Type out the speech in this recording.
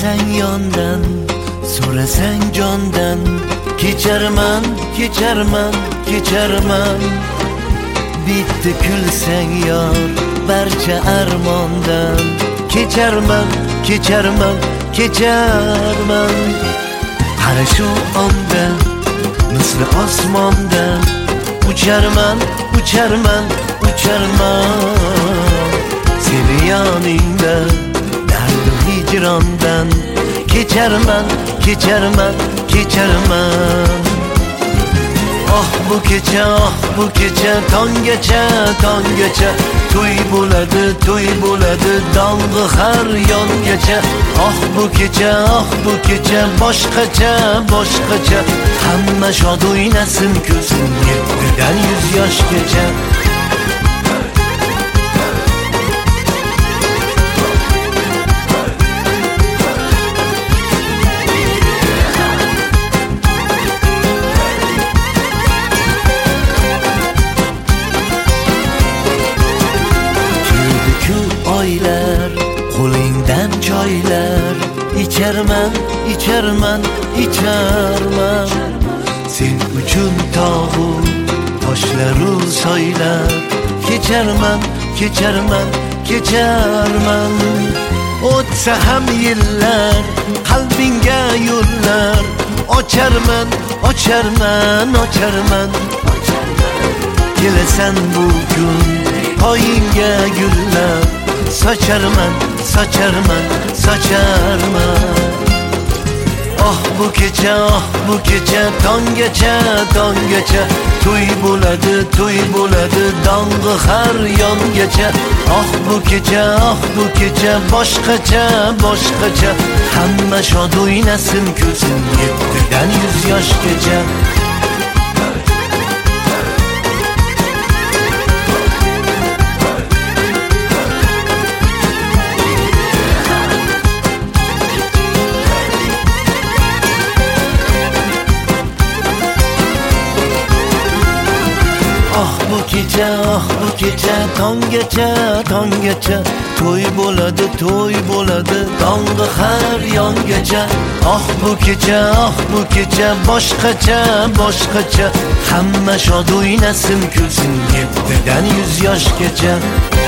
So'rasang yondan, so'rasang jondan, kecharman, kecharman, kecharman. Bitti kulsang yor, barcha armondan, kecharman, kecharman, kecharman. Qara shu onda misli osmondan ucharman, ucharman, ucharman. Seni yoningda dardu hijrondan, kecharman, kecharman, kecharman. Oh bu kecha, oh bu kecha, tonggacha, tonggacha to'y bo'ladi, to'y bo'ladi, dong'i har yongacha. Oh bu kecha, oh bu kecha, boshqacha, boshqacha. Hamma shod o'ynasin ko'zim, 7dan 100 yoshgacha. Oylar, qo'lingdan choylar, icharman, icharman, icharman. Sen uchun tog'u, toshlaru soylar, kecharman, kecharman, kecharman. O'tsa ham yillar, qalbingga yo'llar, ocharman, ocharman, ocharman. Kelasan bu kun, poyingga gullar, socharman, socharman, socharman. Oh bu kecha, oh bu kecha, tonggacha, tonggacha to'y bo'ladi, to'y bo'ladi, dong'i har yongacha. Oh bu kecha, oh bu kecha, boshqacha, boshqacha. Hamma shod o'ynasin ko'zim, 7dan 100 yoshgacha. Oh bu kecha, oh bu kecha, tonggacha, tonggacha to'y bo'ladi, to'y bo'ladi, dong'i har yongacha. Oh bu kecha, oh bu kecha, boshqacha, boshqacha. Hamma shod o'ynasin ko'zim, 7dan 100 yoshgacha.